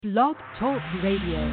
Blog Talk Radio.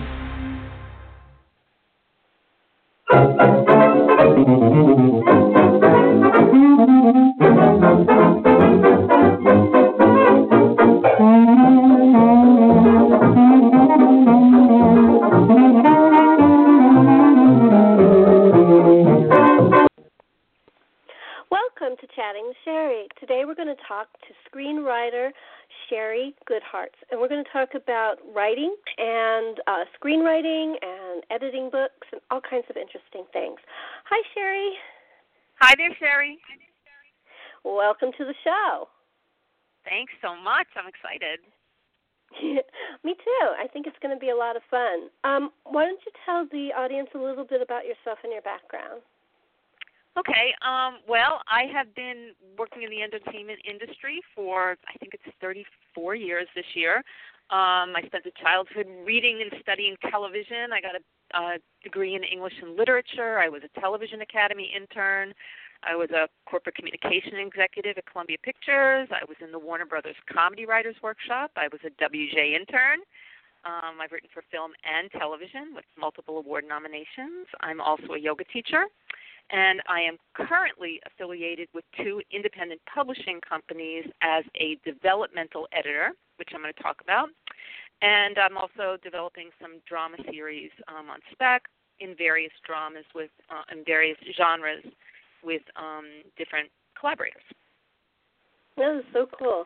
Welcome to Chatting with Sherry. Today we're going to talk to screenwriter Sherry Goodhartz, and we're going to talk about writing and screenwriting and editing books and all kinds of interesting things. Hi, Sherry. Hi there, Sherry. Welcome to the show. Thanks so much. I'm excited. Me too. I think it's going to be a lot of fun. Why don't you tell the audience a little bit about yourself and your background? Okay. Well, I have been working in the entertainment industry for, I think it's 34 years this year. I spent a childhood reading and studying television. I got a degree in English and literature. I was a Television Academy intern. I was a corporate communication executive at Columbia Pictures. I was in the Warner Brothers Comedy Writers Workshop. I was a WJ intern. I've written for film and television with multiple award nominations. I'm also a yoga teacher. And I am currently affiliated with two independent publishing companies as a developmental editor, which I'm going to talk about. And I'm also developing some drama series on spec in various dramas with in various genres with different collaborators. That is so cool.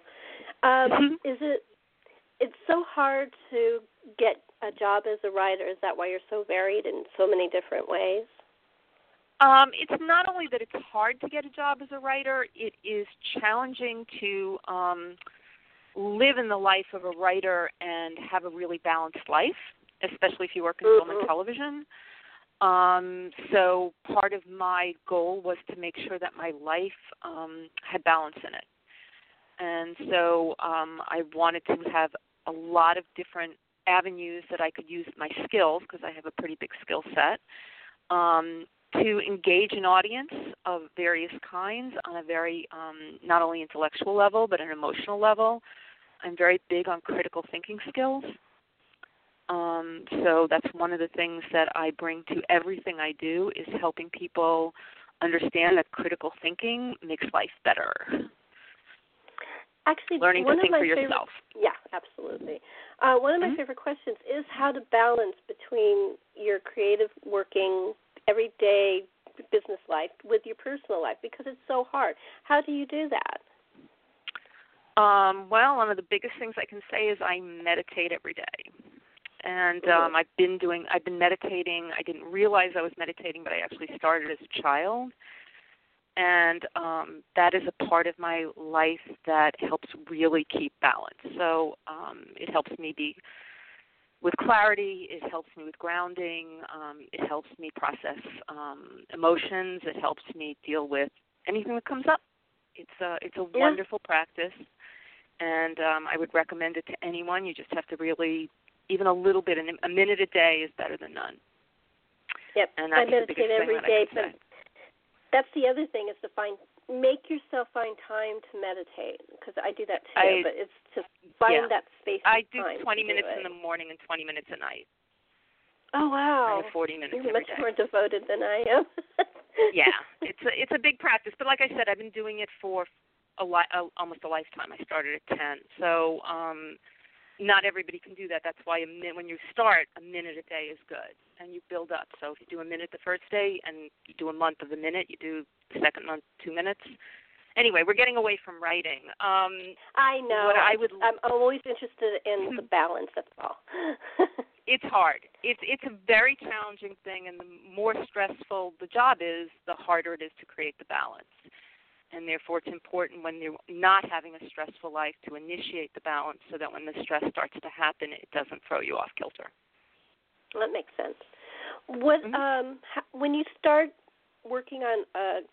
It's so hard to get a job as a writer? Is that why you're so varied in so many different ways? It's not only that it's hard to get a job as a writer, it is challenging to live in the life of a writer and have a really balanced life, especially if you work in film and television. So part of my goal was to make sure that my life had balance in it. And so I wanted to have a lot of different avenues that I could use my skills, because I have a pretty big skill set, to engage an audience of various kinds on a very not only intellectual level but an emotional level. I'm very big on critical thinking skills. So that's one of the things that I bring to everything I do, is helping people understand that critical thinking makes life better. Actually, learning to think for yourself. Yeah, absolutely. One of my favorite questions is how to balance between your creative working everyday business life with your personal life, because it's so hard. How do you do that? Well, one of the biggest things I can say is I meditate every day. And I've been meditating. I didn't realize I was meditating, but I actually started as a child. And that is a part of my life that helps really keep balance. So it helps me be with clarity, it helps me with grounding, it helps me process emotions, it helps me deal with anything that comes up. It's a wonderful practice, and I would recommend it to anyone. You just have to really, even a little bit, a minute a day is better than none. Yep, and that's I meditate every day, but that's the other thing, is to make yourself find time to meditate, because I do that too, but it's to find that space I do 20 minutes in the morning and 20 minutes at night. Oh, wow. I have 40 minutes You're every much day. more devoted than I am. Yeah, it's a big practice, but like I said, I've been doing it for almost a lifetime. I started at 10, so not everybody can do that. That's why when you start, a minute a day is good, and you build up. So if you do a minute the first day and you do a month of a minute, you do the second month 2 minutes. Anyway, we're getting away from writing. I know. I'm always interested in the balance, that's all. It's hard. It's a very challenging thing, and the more stressful the job is, the harder it is to create the balance. And therefore, it's important when you're not having a stressful life to initiate the balance, so that when the stress starts to happen, it doesn't throw you off kilter. That makes sense. What when you start working on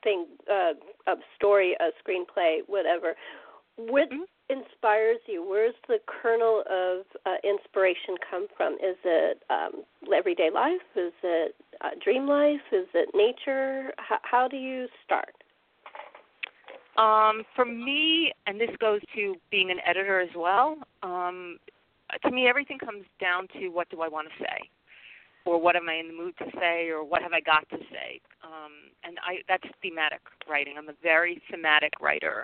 a story, a screenplay, whatever, what inspires you? Where's the kernel of inspiration come from? Is it everyday life? Is it dream life? Is it nature? How do you start? For me, and this goes to being an editor as well, to me, everything comes down to what do I want to say, or what am I in the mood to say, or what have I got to say. And that's thematic writing. I'm a very thematic writer.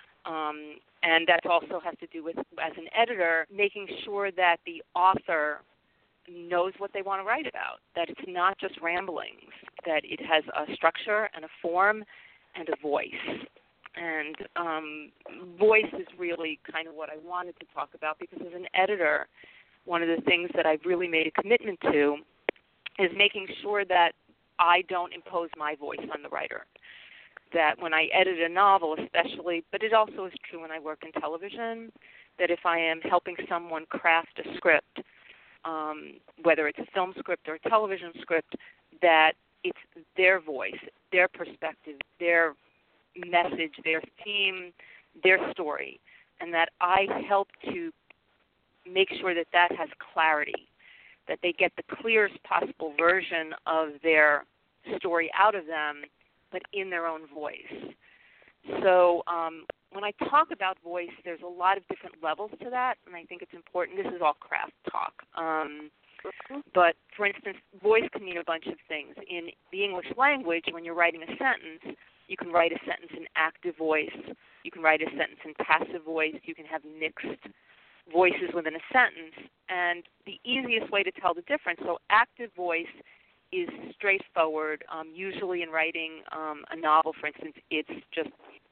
And that also has to do with, as an editor, making sure that the author knows what they want to write about, that it's not just ramblings, that it has a structure and a form and a voice. And voice is really kind of what I wanted to talk about, because as an editor, one of the things that I've really made a commitment to is making sure that I don't impose my voice on the writer. That when I edit a novel especially, but it also is true when I work in television, that if I am helping someone craft a script, whether it's a film script or a television script, that it's their voice, their perspective, their message, their theme, their story, and that I help to make sure that that has clarity, that they get the clearest possible version of their story out of them, but in their own voice. So when I talk about voice, there's a lot of different levels to that, and I think it's important. This is all craft talk. But, for instance, voice can mean a bunch of things. In the English language, when you're writing a sentence, you can write a sentence in active voice. You can write a sentence in passive voice. You can have mixed voices within a sentence. And the easiest way to tell the difference, so active voice is straightforward. Usually in writing a novel, for instance, it's just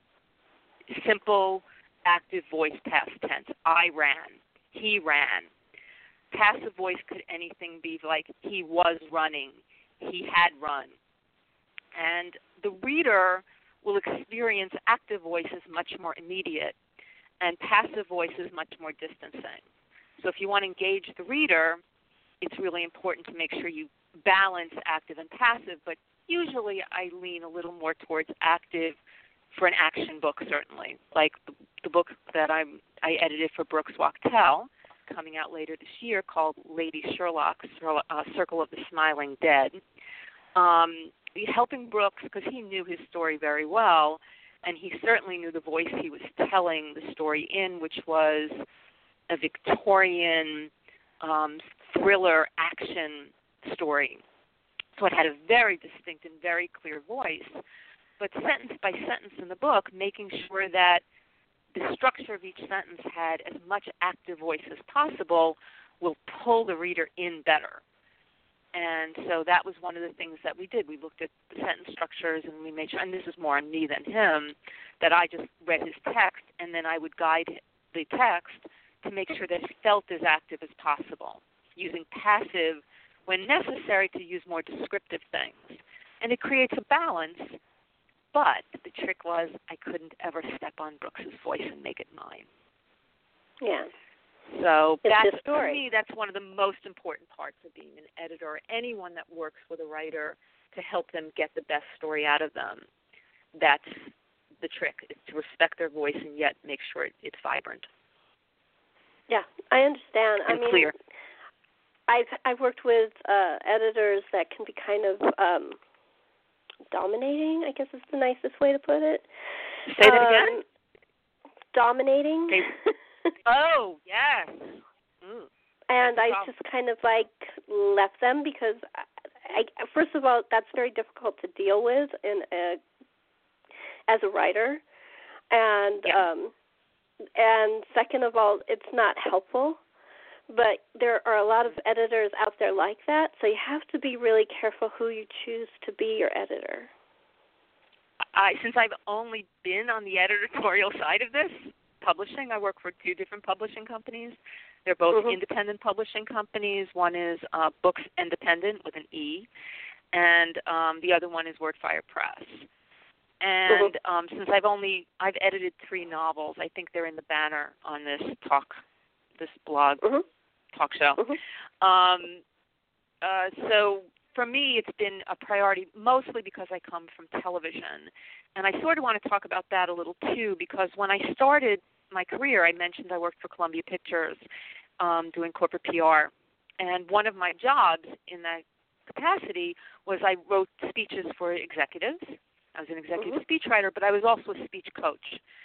simple active voice past tense. I ran. He ran. Passive voice could anything be like he was running. He had run. And the reader will experience active voice as much more immediate, and passive voice is much more distancing. So if you want to engage the reader, it's really important to make sure you balance active and passive, but usually I lean a little more towards active for an action book, certainly. Like the book that I edited for Brooks Wachtell, coming out later this year, called Lady Sherlock, Circle of the Smiling Dead. Helping Brooks, because he knew his story very well, and he certainly knew the voice he was telling the story in, which was a Victorian thriller action story. So it had a very distinct and very clear voice. But sentence by sentence in the book, making sure that the structure of each sentence had as much active voice as possible will pull the reader in better. And so that was one of the things that we did. We looked at the sentence structures, and we made sure, and this is more on me than him, that I just read his text, and then I would guide the text to make sure that it felt as active as possible, using passive when necessary to use more descriptive things. And it creates a balance, but the trick was I couldn't ever step on Brooks's voice and make it mine. Yeah. So that's, for me, that's one of the most important parts of being an editor, or anyone that works with a writer to help them get the best story out of them. That's the trick, is to respect their voice and yet make sure it's vibrant. Yeah, I understand. And clear. I've worked with editors that can be kind of dominating, I guess is the nicest way to put it. Say that again? Dominating. Okay. Oh, yes. And I just kind of left them because, first of all, that's very difficult to deal with as a writer, and and second of all, it's not helpful. But there are a lot of editors out there like that, so you have to be really careful who you choose to be your editor. Since I've only been on the editorial side of this, publishing, I work for 2 different publishing companies. They're both independent publishing companies. One is Books Independent with an E, and the other one is Wordfire Press. And since I've edited 3 novels, I think they're in the banner on this blog talk show. So for me, it's been a priority, mostly because I come from television. And I sort of want to talk about that a little, too, because when I started my career, I mentioned I worked for Columbia Pictures doing corporate PR. And one of my jobs in that capacity was I wrote speeches for executives. I was an executive speechwriter, but I was also a speech coach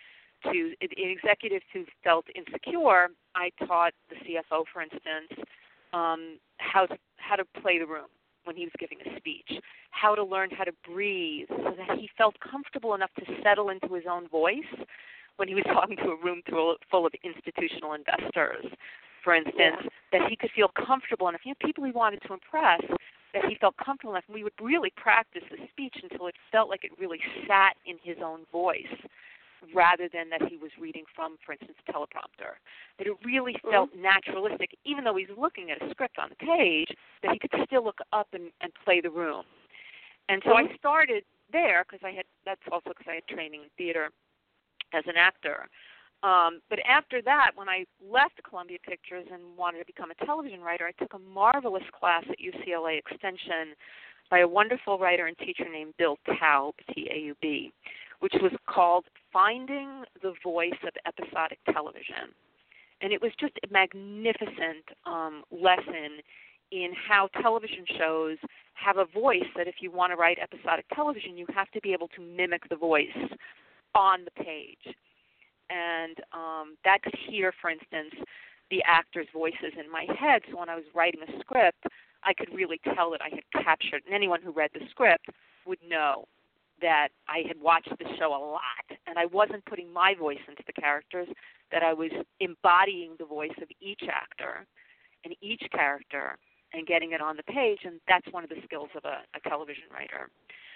to executives who felt insecure, I taught the CFO, for instance, how to play the room when he was giving a speech, how to learn how to breathe so that he felt comfortable enough to settle into his own voice when he was talking to a room full of institutional investors, for instance, that he could feel comfortable enough. People he wanted to impress, that he felt comfortable enough. And we would really practice the speech until it felt like it really sat in his own voice, rather than that he was reading from, for instance, teleprompter. That it really felt naturalistic, even though he's looking at a script on the page, that he could still look up and play the room. And so I started there because that's also because I had training in theater as an actor. But after that, when I left Columbia Pictures and wanted to become a television writer, I took a marvelous class at UCLA Extension by a wonderful writer and teacher named Bill Taub, T-A-U-B, which was called Finding the Voice of Episodic Television. And it was just a magnificent lesson in how television shows have a voice that if you want to write episodic television, you have to be able to mimic the voice on the page. And that could hear, for instance, the actors' voices in my head. So when I was writing a script, I could really tell that I had captured, and anyone who read the script would know that I had watched the show a lot, and I wasn't putting my voice into the characters, that I was embodying the voice of each actor and each character and getting it on the page, and that's one of the skills of a television writer.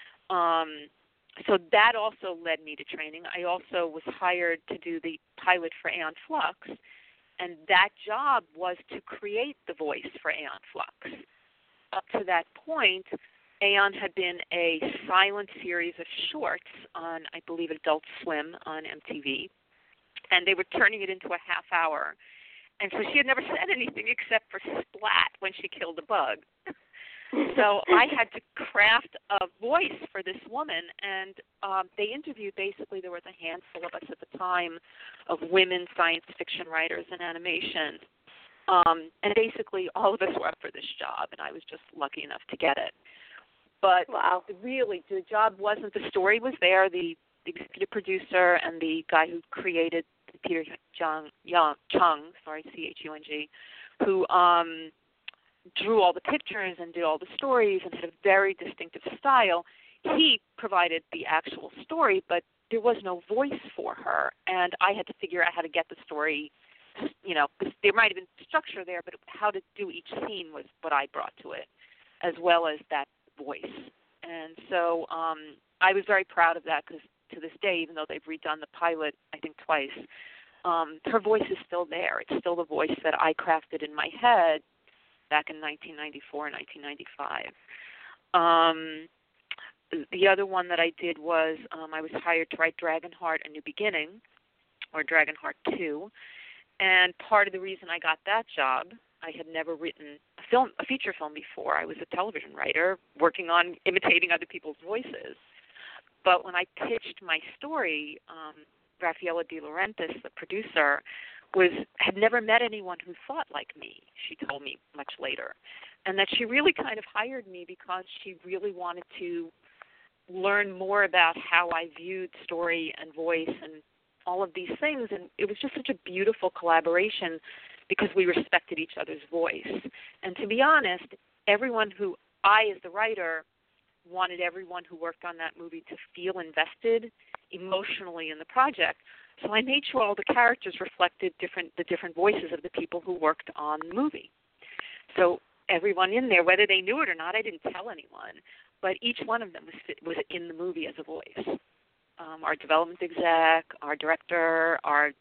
So that also led me to training. I also was hired to do the pilot for Aeon Flux, and that job was to create the voice for Aeon Flux. Up to that point, Aeon had been a silent series of shorts on, I believe, Adult Swim on MTV, and they were turning it into a half hour. And so she had never said anything except for splat when she killed a bug. So I had to craft a voice for this woman, and they interviewed, basically, there was a handful of us at the time of women science fiction writers in animation. And basically all of us were up for this job, and I was just lucky enough to get it. But really, the job wasn't, the story was there, the executive producer and the guy who created Peter Chung, C-H-U-N-G, who drew all the pictures and did all the stories and had a very distinctive style. He provided the actual story, but there was no voice for her, and I had to figure out how to get the story, there might have been structure there, but how to do each scene was what I brought to it, as well as that voice. And so I was very proud of that, because to this day, even though they've redone the pilot, I think twice, her voice is still there. It's still the voice that I crafted in my head back in 1994, 1995. The other one that I did was I was hired to write Dragonheart: A New Beginning, or Dragonheart 2. And part of the reason I got that job, I had never written a feature film before. I was a television writer working on imitating other people's voices. But when I pitched my story, Raffaella De Laurentiis, the producer, had never met anyone who thought like me, she told me much later. And that she really kind of hired me because she really wanted to learn more about how I viewed story and voice and all of these things. And it was just such a beautiful collaboration because we respected each other's voice. And to be honest, everyone who I, as the writer, wanted everyone who worked on that movie to feel invested emotionally in the project. So I made sure all the characters reflected the different voices of the people who worked on the movie. So everyone in there, whether they knew it or not, I didn't tell anyone, but each one of them was in the movie as a voice. Our development exec, our director, our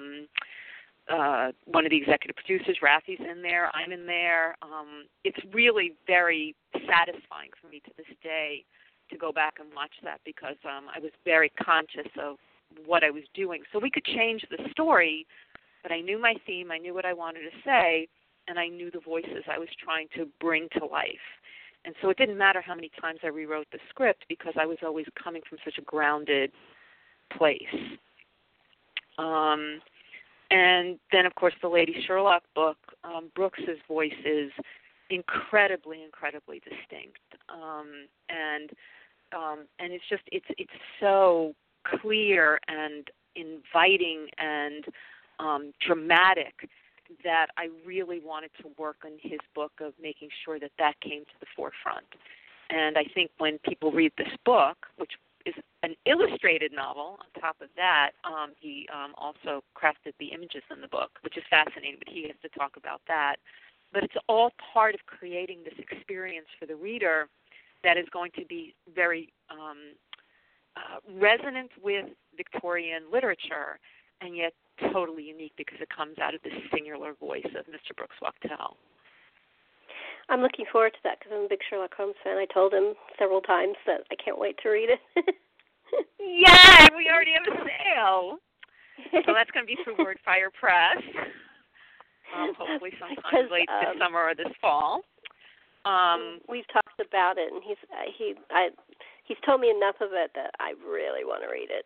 one of the executive producers, Rafi's in there, I'm in there. It's really very satisfying for me to this day to go back and watch that because I was very conscious of what I was doing. So we could change the story, but I knew my theme, I knew what I wanted to say, and I knew the voices I was trying to bring to life. And so it didn't matter how many times I rewrote the script because I was always coming from such a grounded place. And then, of course, the Lady Sherlock book, Brooks's voice is incredibly, incredibly distinct. And it's just, it's so clear and inviting and dramatic that I really wanted to work on his book of making sure that that came to the forefront. And I think when people read this book, which is an illustrated novel, on top of that, he also crafted the images in the book, which is fascinating, but he has to talk about that. But it's all part of creating this experience for the reader that is going to be very resonant with Victorian literature, and yet totally unique because it comes out of the singular voice of Mr. Brooks Wachtell. I'm looking forward to that because I'm a big Sherlock Holmes fan. I told him several times that I can't wait to read it. Yeah, we already have a sale. So that's going to be through Wordfire Press, hopefully sometime late this summer or this fall. We've talked about it, and he's told me enough of it that I really want to read it.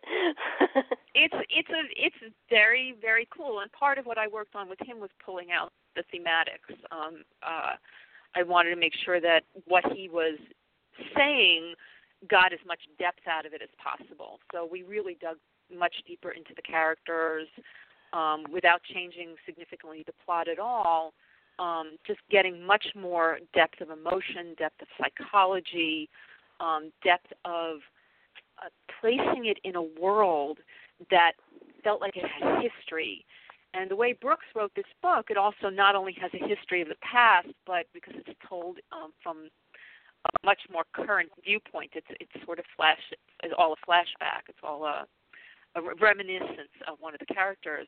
It's very, very cool, and part of what I worked on with him was pulling out the thematics. I wanted to make sure that what he was saying got as much depth out of it as possible. So we really dug much deeper into the characters without changing significantly the plot at all, just getting much more depth of emotion, depth of psychology, depth of placing it in a world that felt like it had history. And the way Brooks wrote this book, it also not only has a history of the past, but because it's told from a much more current viewpoint, it's sort of it's all a flashback. It's all a reminiscence of one of the characters.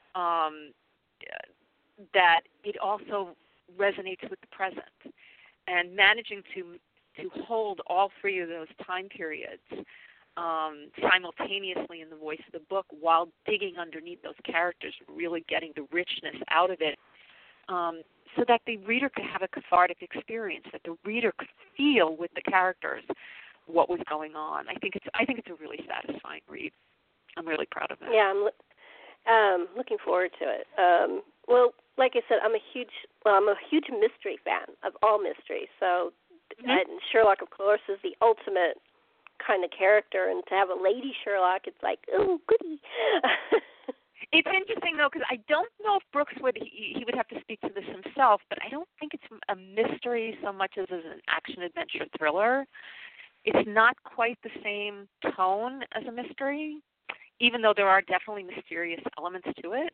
That it also resonates with the present, and managing to hold all three of those time periods simultaneously in the voice of the book while digging underneath those characters, really getting the richness out of it, so that the reader could have a cathartic experience, that the reader could feel with the characters what was going on. I think it's a really satisfying read. I'm really proud of it. Yeah, I'm looking forward to it. Well, like I said, I'm a huge mystery fan of all mysteries. So, and Sherlock, of course, is the ultimate kind of character, and to have a lady Sherlock, it's like, oh, goody. It's interesting, though, because I don't know if Brooks he would have to speak to this himself, but I don't think it's a mystery so much as an action-adventure thriller. It's not quite the same tone as a mystery, even though there are definitely mysterious elements to it.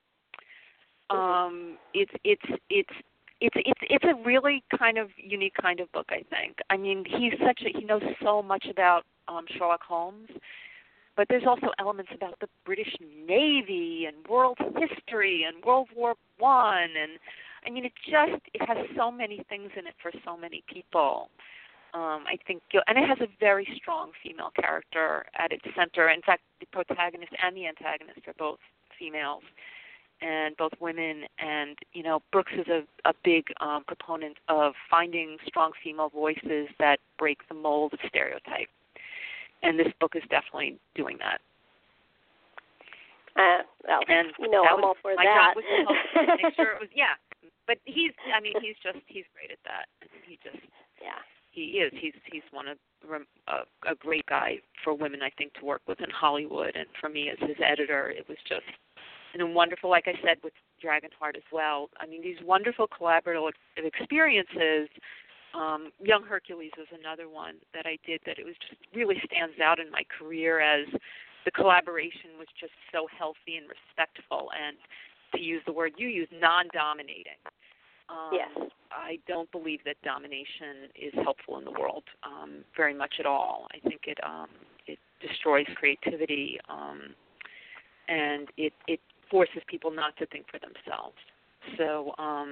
It's a really kind of unique kind of book, I think. I mean, he knows so much about Sherlock Holmes, but there's also elements about the British Navy and world history and World War I, and I mean, it has so many things in it for so many people. I think, and it has a very strong female character at its center. In fact, the protagonist and the antagonist are both females and both women. And, Brooks is a big proponent of finding strong female voices that break the mold of stereotype. And this book is definitely doing that. I'm all for my that. job was to help make sure it was, yeah. But he's great at that. He is. He's one of a great guy for women, I think, to work with in Hollywood. And for me as his editor, it was just wonderful, like I said, with Dragonheart as well. I mean, these wonderful collaborative experiences. Young Hercules was another one that I did that it was just really stands out in my career as the collaboration was just so healthy and respectful, and to use the word you use, non-dominating. Yes. I don't believe that domination is helpful in the world very much at all. I think it destroys creativity, and it forces people not to think for themselves. So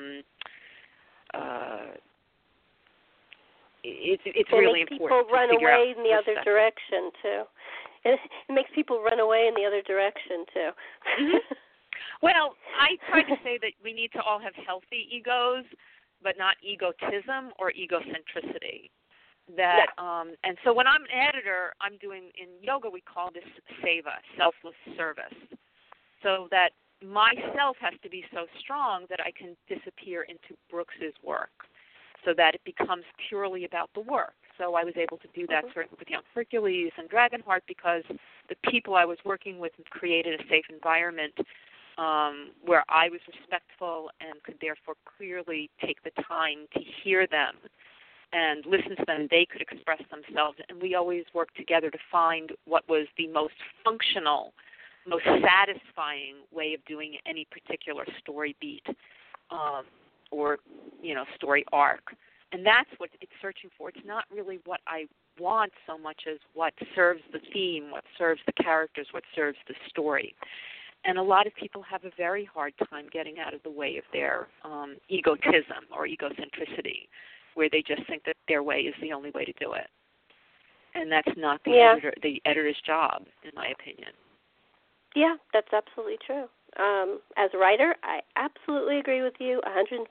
it's really important to figure out. It makes people run away in the other direction too. It makes people run away in the other direction too. Well, I try to say that we need to all have healthy egos, but not egotism or egocentricity. And so when I'm an editor, I'm doing, in yoga we call this seva, selfless service, so that myself has to be so strong that I can disappear into Brooks's work, so that it becomes purely about the work. So I was able to do that certainly with Young Hercules and Dragonheart because the people I was working with created a safe environment where I was respectful and could therefore clearly take the time to hear them and listen to them. They could express themselves, and we always worked together to find what was the most functional, most satisfying way of doing any particular story beat or, story arc. And that's what it's searching for. It's not really what I want so much as what serves the theme, what serves the characters, what serves the story. And a lot of people have a very hard time getting out of the way of their egotism or egocentricity, where they just think that their way is the only way to do it. And that's not the editor's job, in my opinion. Yeah, that's absolutely true. As a writer, I absolutely agree with you 150%.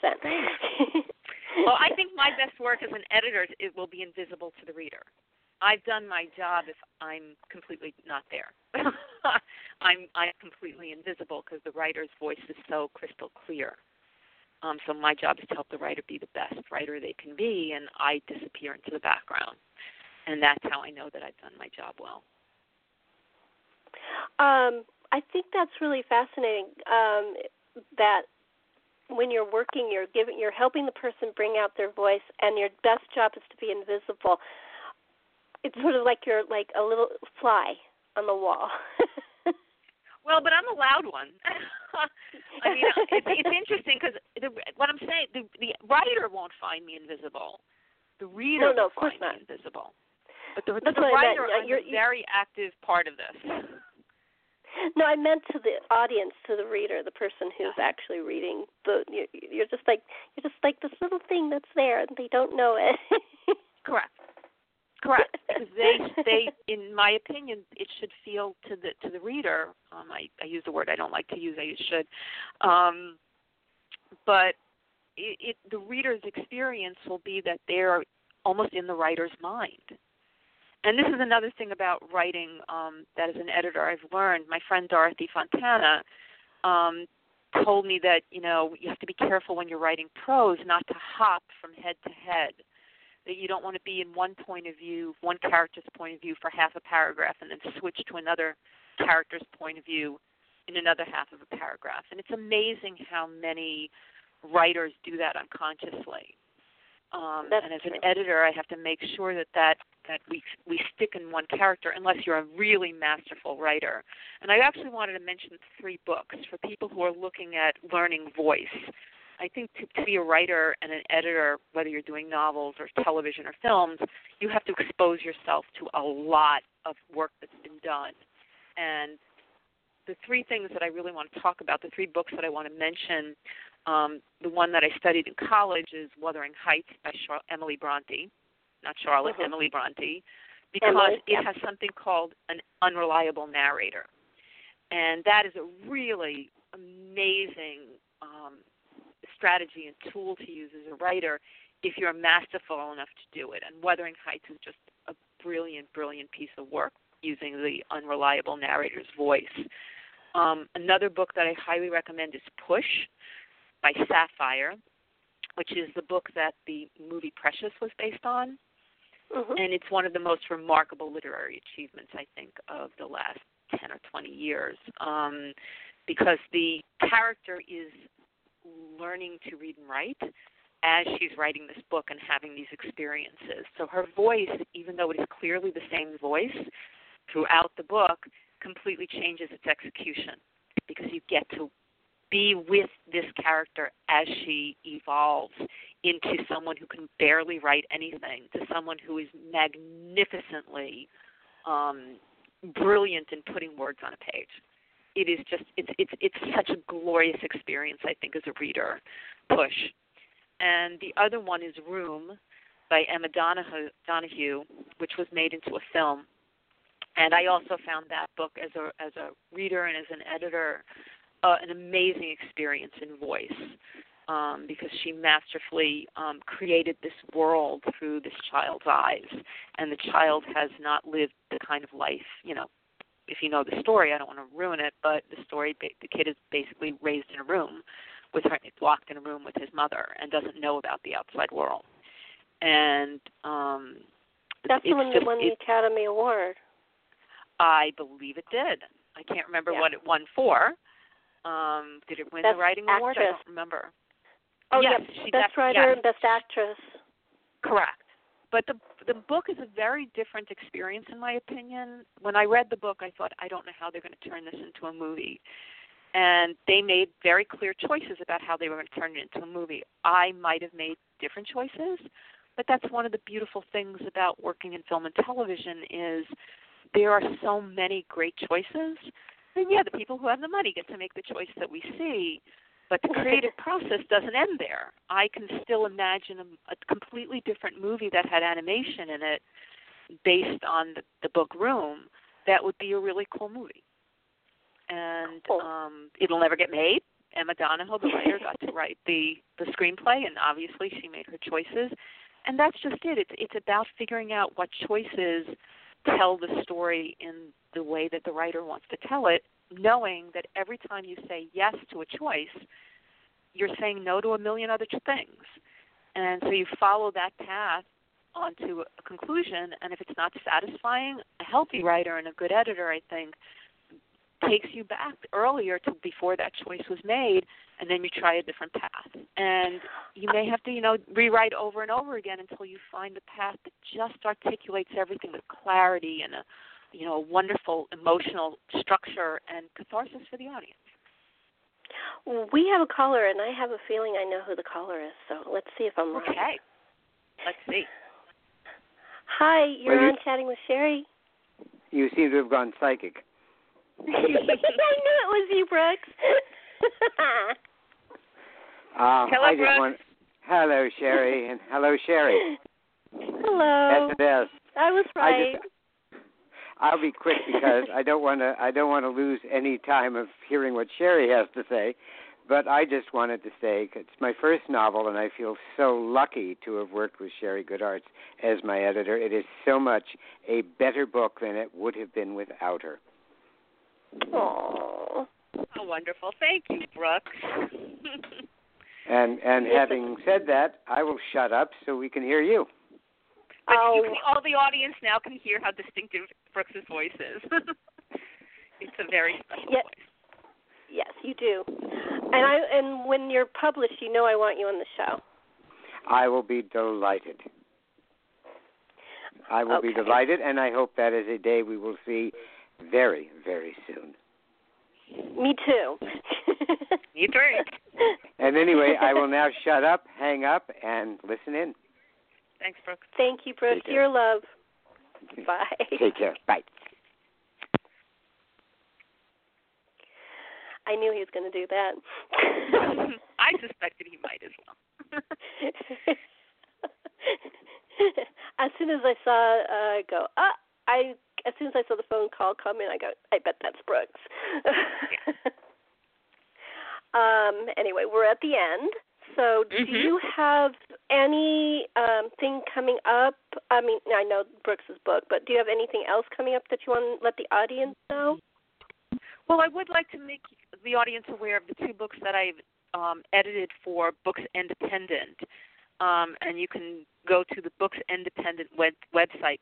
Well, I think my best work as an editor, it will be invisible to the reader. I've done my job if I'm completely not there. I'm completely invisible because the writer's voice is so crystal clear. So my job is to help the writer be the best writer they can be, and I disappear into the background. And that's how I know that I've done my job well. I think that's really fascinating. That when you're working, you're helping the person bring out their voice, and your best job is to be invisible. It's sort of like you're like a little fly on the wall. Well, but I'm a loud one. I mean, it's interesting because what I'm saying, the writer won't find me invisible. The reader will find me invisible. But the writer, I'm a very active part of this. No, I meant to the audience, to the reader, the person who's actually reading. You're just like this little thing that's there, and they don't know it. Correct. Because they, in my opinion, it should feel to the reader. I use the word I don't like to use. I use should. But the reader's experience will be that they're almost in the writer's mind. And this is another thing about writing that as an editor I've learned. My friend Dorothy Fontana told me that, you have to be careful when you're writing prose not to hop from head to head, that you don't want to be in one point of view, one character's point of view for half a paragraph and then switch to another character's point of view in another half of a paragraph. And it's amazing how many writers do that unconsciously. And as an editor, I have to make sure that we stick in one character unless you're a really masterful writer. And I actually wanted to mention 3 books for people who are looking at learning voice. I think to be a writer and an editor, whether you're doing novels or television or films, you have to expose yourself to a lot of work that's been done. And the 3 things that I really want to talk about, the 3 books that I want to mention, the one that I studied in college is Wuthering Heights by Emily Bronte, not Charlotte, Emily Bronte, because it has something called an unreliable narrator. And that is a really amazing strategy and tool to use as a writer if you're masterful enough to do it. And Wuthering Heights is just a brilliant, brilliant piece of work using the unreliable narrator's voice. Another book that I highly recommend is Push by Sapphire, which is the book that the movie Precious was based on. And it's one of the most remarkable literary achievements, I think, of the last 10 or 20 years, because the character is learning to read and write as she's writing this book and having these experiences. So her voice, even though it is clearly the same voice throughout the book, completely changes its execution because you get to be with this character as she evolves into someone who can barely write anything to someone who is magnificently brilliant in putting words on a page. It is just, it's such a glorious experience, I think, as a reader. Push. And the other one is Room by Emma Donoghue, which was made into a film. And I also found that book as a reader and as an editor an amazing experience in voice because she masterfully created this world through this child's eyes. And the child has not lived the kind of life, if you know the story, I don't want to ruin it, but the story, the kid is basically raised in a room with her, locked in a room with his mother and doesn't know about the outside world. And that's the one that won the Academy Award. I believe it did. I can't remember what it won for. Did it win Best the Writing Award? I don't remember. Oh, yes, Best Writer and Best Actress. Correct. But the book is a very different experience, in my opinion. When I read the book, I thought, I don't know how they're going to turn this into a movie. And they made very clear choices about how they were going to turn it into a movie. I might have made different choices, but that's one of the beautiful things about working in film and television is there are so many great choices. And, the people who have the money get to make the choice that we see, but the creative process doesn't end there. I can still imagine a completely different movie that had animation in it based on the book Room. That would be a really cool movie. And it'll never get made. Emma Donahoe, the writer, got to write the screenplay, and obviously she made her choices. And that's just it. It's about figuring out what choices tell the story in the way that the writer wants to tell it, knowing that every time you say yes to a choice, you're saying no to a million other things. And so you follow that path onto a conclusion, and if it's not satisfying, a healthy writer and a good editor, I think, takes you back earlier to before that choice was made, and then you try a different path. And you may have to, rewrite over and over again until you find the path that just articulates everything with clarity and a wonderful emotional structure and catharsis for the audience. We have a caller, and I have a feeling I know who the caller is, so let's see if I'm right. Okay. Let's see. Hi, you're on Chatting with Sherry. You seem to have gone psychic. I knew it was you, Brooks. Hello, Brooks. Hello, Sherry, and hello, Sherry. Hello. Yes, it is. I was right. I'll be quick because I don't want to lose any time of hearing what Sherry has to say. But I just wanted to say it's my first novel, and I feel so lucky to have worked with Sherry Goodhartz as my editor. It is so much a better book than it would have been without her. Aww. Oh, wonderful. Thank you, Brooks. and having said that, I will shut up so we can hear you. But all the audience now can hear how distinctive Brooks' voice is. It's a very special voice. Yes, you do. And when you're published, I want you on the show. I will be delighted. I will be delighted, and I hope that is a day we will see very, very soon. Me too. Me too. And anyway, I will now shut up, hang up, and listen in. Thanks, Brooks. Thank you, Brooks. Your love. Bye. Take care. Bye. I knew he was going to do that. I suspected he might as well. As soon as I saw as soon as I saw the phone call come in, I go, I bet that's Brooks. Anyway, we're at the end. So do you have any thing coming up? I mean, I know Brooks' book, but do you have anything else coming up that you want to let the audience know? Well, I would like to make the audience aware of the two books that I've edited for Books Independent. And you can go to the Books Independent website,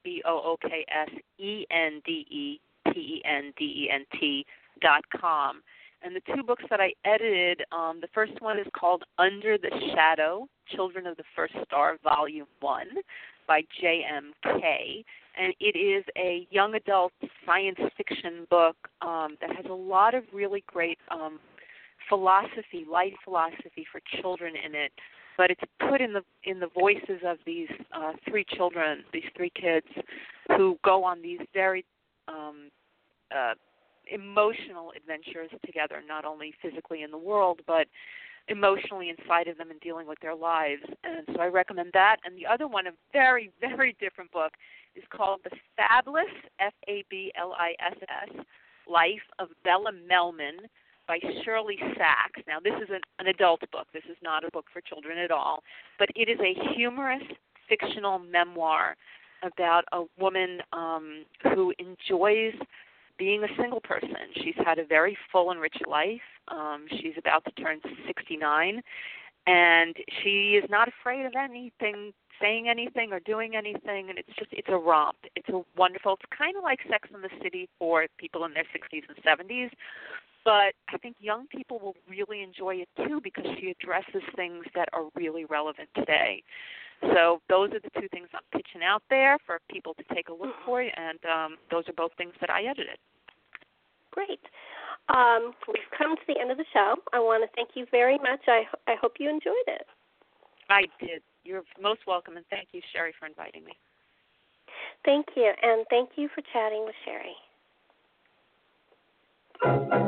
BOOKSENDEPENDENT.com. And the two books that I edited, the first one is called Under the Shadow, Children of the First Star, Volume 1 by J.M.K. And it is a young adult science fiction book that has a lot of really great philosophy, life philosophy for children in it. But it's put in the voices of these three children, these three kids, who go on these very emotional adventures together, not only physically in the world, but emotionally inside of them and dealing with their lives. And so I recommend that. And the other one, a very, very different book, is called The Fabliss, Fabliss, Life of Bella Melman by Shirley Sachs. Now, this is an adult book. This is not a book for children at all. But it is a humorous, fictional memoir about a woman who enjoys being a single person. She's had a very full and rich life. She's about to turn 69, And she is not afraid of anything, saying anything or doing anything, and it's a romp. It's a wonderful, it's kind of like Sex and the City for people in their 60s and 70s, but I think young people will really enjoy it too because she addresses things that are really relevant today. So those are the two things I'm pitching out there for people to take a look for, and those are both things that I edited. Great. We've come to the end of the show. I want to thank you very much. I hope you enjoyed it. I did. You're most welcome, and thank you, Sherry, for inviting me. Thank you, and thank you for chatting with Sherry.